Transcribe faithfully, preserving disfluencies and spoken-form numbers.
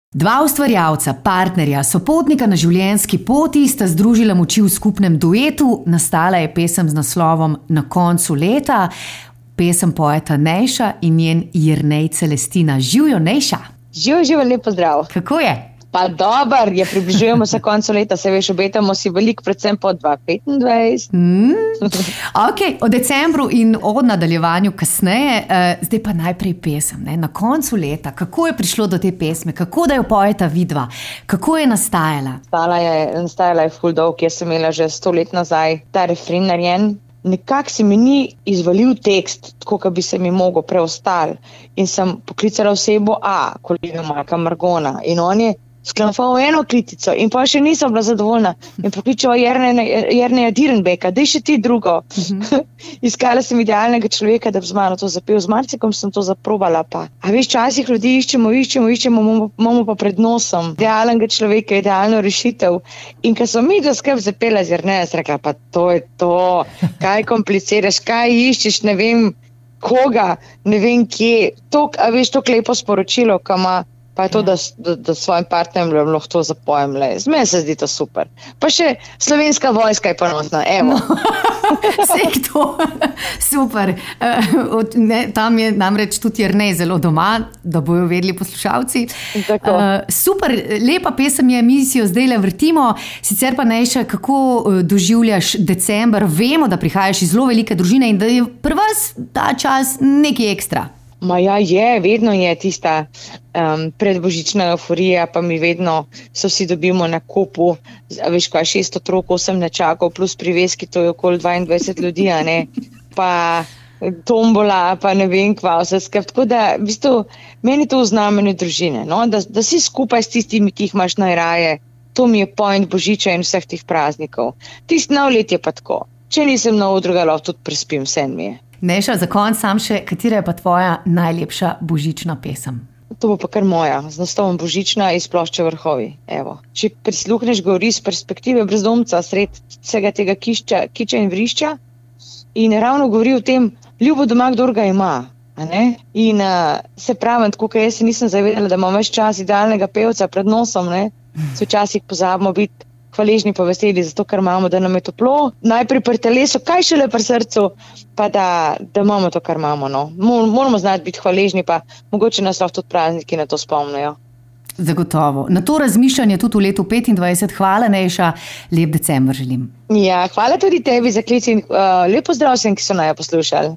Dva ustvarjalca, partnerja, sopotnika na življenjski poti sta združila moči v skupnem duetu. Nastala je pesem z naslovom Na koncu leta. Pesem poeta Nejša in njen Jernej Celestina. Živjo, Nejša! Živ, živ, lep pozdrav. Kako je? Pa dober, je približujemo se koncu leta, se veš, obetamo si veliko, predvsem po dva tisoč petindvajset. Mm. Ok, o decembru in o nadaljevanju kasneje, uh, zdaj pa najprej pesem, ne? Na koncu leta. Kako je prišlo do te pesme? Kako da jo pojeta vidva? Kako je nastajala? Nastajala je, nastajala je ful dolg, jaz sem imela že sto let nazaj ta refren narejen. Nekako se mi ni izvalil tekst, tako kot bi se mi mogel preostali. In sem poklicala osebo A, kolega Marka Margona. In on je sklamfal eno kritico in pa še nisem bila zadovoljna. In pokličala Jerneja Dirnbeka, daj še ti drugo. Mm-hmm. Iskala sem idealnega človeka, da bi z mano to zapel. Z Marcikom sem to zaprobala pa. A veš, časih ljudi iščemo, iščemo, iščemo, imamo pa pred nosom idealnega človeka, idealno rešitev. In ko sem mi to skrb zapela z Jerneja, sem rekla, pa to je to, kaj kompliciraš, kaj iščeš, ne vem koga, ne vem kje. To, a veš, to lepo sporočilo, ko ima pa je to, da, da, da svojim partnerjem lahko to zapojem. Zmeni se zdi to super. Pa še slovenska vojska je ponosna. Evo. No, vse to. Super. Uh, ne, tam je namreč tudi Jernej zelo doma, da bojo vedeli poslušalci. Uh, super, lepa pesem je, mi si jo zdaj le vrtimo. Sicer pa Nejša, kako doživljaš december? Vemo, da prihajaš iz zelo velike družine in da je pri vas ta čas nekaj ekstra. Ma ja, je, vedno je tista um, predbožična euforija, pa mi vedno se vsi dobimo na kupu, veš kaj, šest otrok, osem nečakov, plus priveski, to je okoli dvaindvajset ljudi, a ne, pa tombola, pa ne vem kva, vse skrb, tako da, v bistvu, meni to v znamenju družine, no, da, da si skupaj s tistimi, ki jih imaš najraje, to mi je point božiča in vseh tih praznikov. Tist nov let je pa tako, če nisem nov druga, lahko tudi prespim, sen mi je. Nejša, za konc sam še, katera je pa tvoja najlepša božična pesem? To bo pa kar moja, z naslovom Božična iz plošče Vrhovi. Evo. Če prisluhneš, govori z perspektive brezdomca sred vsega tega kišča, kiča in vrišča in ravno govori o tem, ljubo doma, kdor ga ima. A ne? In uh, se pravim, tako kot jaz se nisem zavedala, da imam več čas idealnega pevca pred nosom, ne? Se včasih pozabimo biti hvaležni pa veseli zato, ker imamo, da nam je toplo. Najprej pri telesu, kaj šele pri srcu, pa da, da imamo to, kar imamo. No. Moramo znati biti hvaležni, pa mogoče nas lahko tudi prazniki na to spomnijo. Zagotovo. Na to razmišljanje tudi v letu petindvajset. Hvala, Nejša. Lep december želim. Ja, hvala tudi tebi za klic in uh, lep pozdrav vsem, ki so naju poslušali.